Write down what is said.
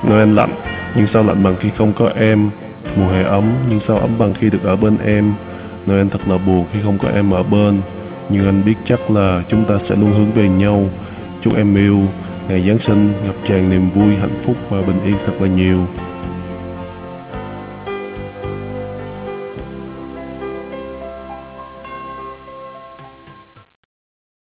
Noel lạnh, nhưng sao lạnh bằng khi không có em. Mùa hè ấm, nhưng sao ấm bằng khi được ở bên em. Noel thật là buồn khi không có em ở bên, nhưng anh biết chắc là chúng ta sẽ luôn hướng về nhau. Chúc em yêu ngày Giáng sinh ngập tràn niềm vui, hạnh phúc và bình yên thật là nhiều.